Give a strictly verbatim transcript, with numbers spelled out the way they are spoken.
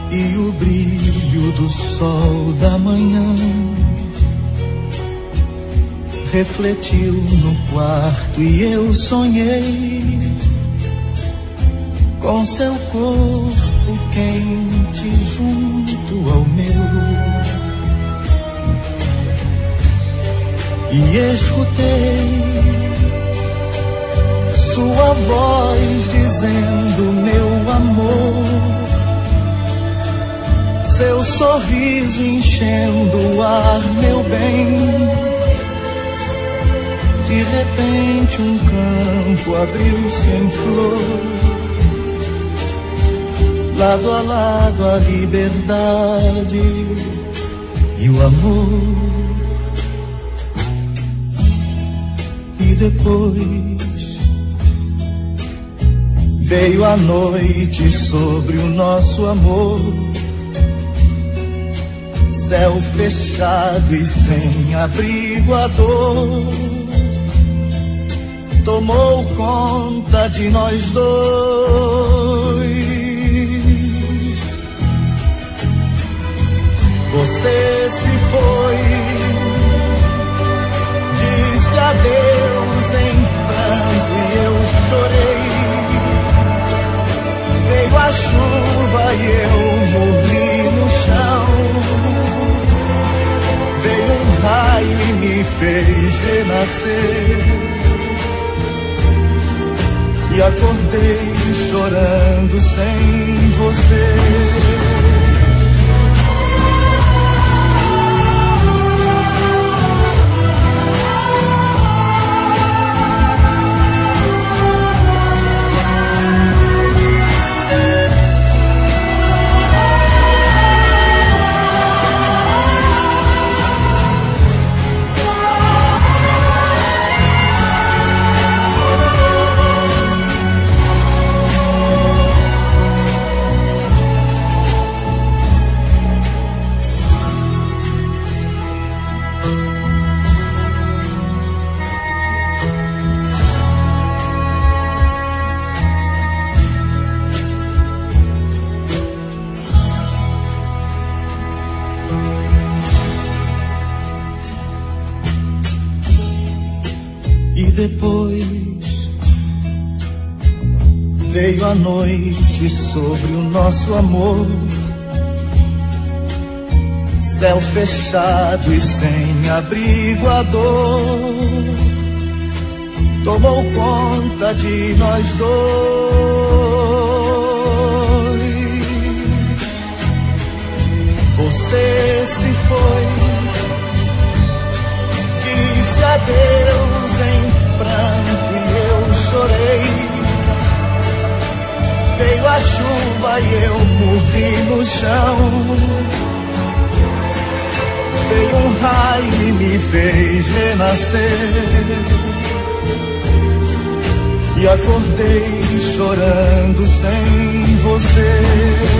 e o brilho do sol da manhã refletiu no quarto e eu sonhei com seu corpo quente junto ao meu. E escutei sua voz dizendo meu amor, seu sorriso enchendo o ar, meu bem. De repente um campo abriu-se em flor, lado a lado a liberdade e o amor. E depois veio a noite sobre o nosso amor, céu fechado e sem abrigo, a dor tomou conta de nós dois. Você se foi, disse adeus em pranto e eu chorei. Veio a chuva e eu morri no chão. Veio um raio e me fez renascer. E acordei chorando sem você. Depois veio a noite sobre o nosso amor, céu fechado e sem abrigo, a dor tomou conta de nós dois. Você se foi, disse adeus em pranto e eu chorei. Veio a chuva e eu morri no chão. Veio um raio e me fez renascer. E acordei chorando sem você.